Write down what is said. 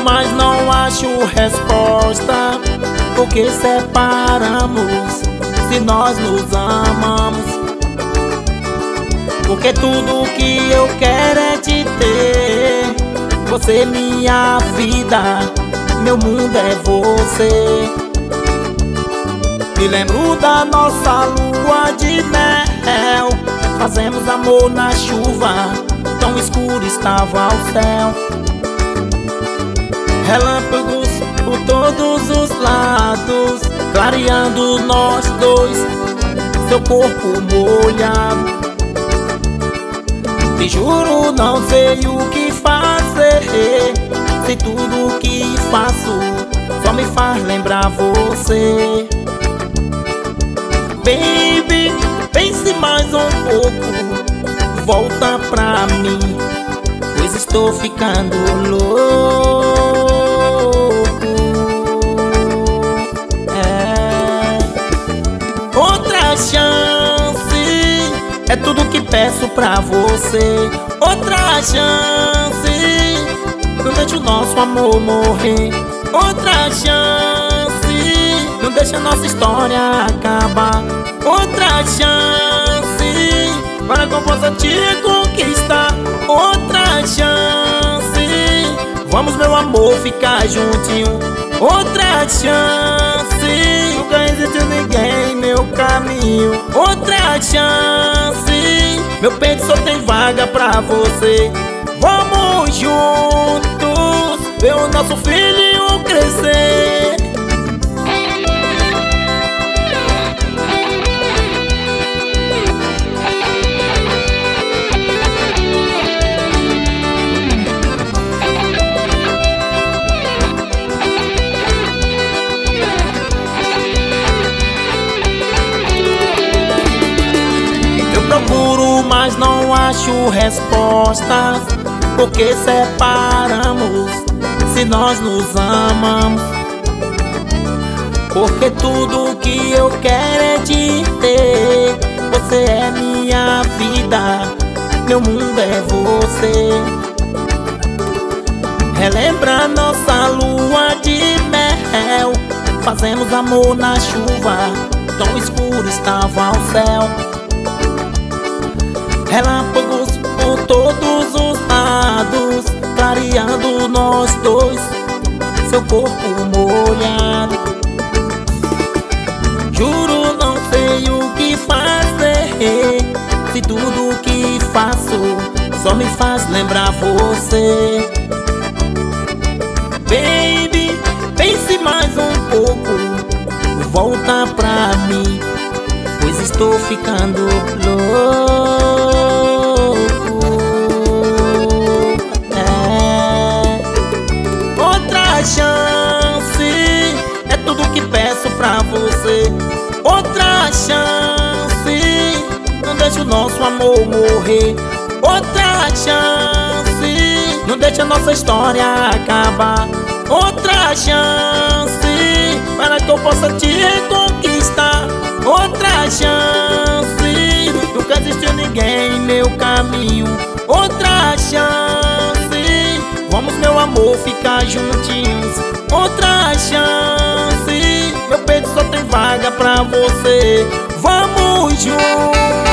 mas não acho resposta. Por que separamos se nós nos amamos? Porque tudo que eu quero é te ter. Você é minha vida, meu mundo é você. Me lembro da nossa lua de mel. Fazemos amor na chuva, tão escuro estava o céu. Relâmpagos por todos os lados, clareando nós dois, seu corpo molhado. Te juro, não sei o que fazer, se tudo que faço só me faz lembrar você. Baby, pense mais um pouco, volta pra mim, pois estou ficando louco. Outra chance é tudo que peço pra você. Outra chance, não deixa o nosso amor morrer. Outra chance, não deixa a nossa história acabar. Outra chance, para que eu possa te conquistar. Outra chance, vamos meu amor ficar juntinho. Outra chance, nunca existiu ninguém em meu caminho. Outra chance, meu peito só tem vaga pra você. Vamos juntos ver o nosso filho crescer. Procuro, mas não acho respostas. Por que separamos se nós nos amamos? Porque tudo que eu quero é te ter. Você é minha vida, meu mundo é você. Relembra nossa lua de mel. Fazemos amor na chuva, tão escuro estava o céu. Relâmpagos por todos os lados, clareando nós dois, seu corpo molhado. Juro, não sei o que fazer, se tudo que faço só me faz lembrar você. Baby, pense mais um pouco, volta pra mim, pois estou ficando louco. Outra chance é tudo que peço pra você. Outra chance, não deixa o nosso amor morrer. Outra chance, não deixa a nossa história acabar. Outra chance, para que eu possa te reconquistar. Outra chance, nunca existiu ninguém em meu caminho. Outra chance, vamos meu amor ficar juntinhos. Outra chance, meu peito só tem vaga pra você. Vamos juntos.